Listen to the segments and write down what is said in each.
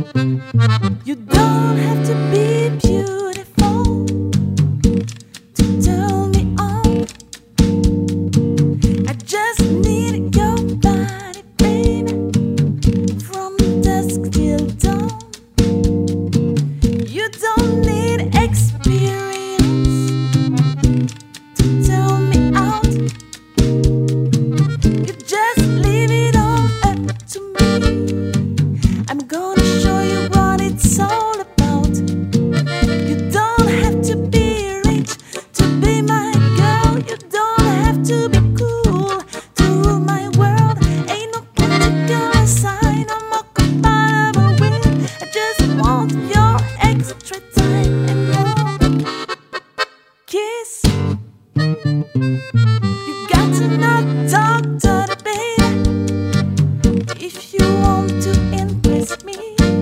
You don't have to be beautiful to turn me on. I just need your body, baby, from dusk till dawn. You don't need experience to tell me out. You just leave it all up to me. I'm gonna show you what it's all about. You don't have to be rich to be my girl. You don't have to be cool to rule my world. Ain't no particular sign I'm more compatible with. I just want your extra time and more kiss. You got to not talk dirty, baby, if you want to impress me.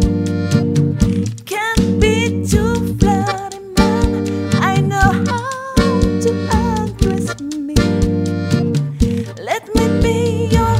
Can't be too flirty, man. I know how to undress me. Let me be your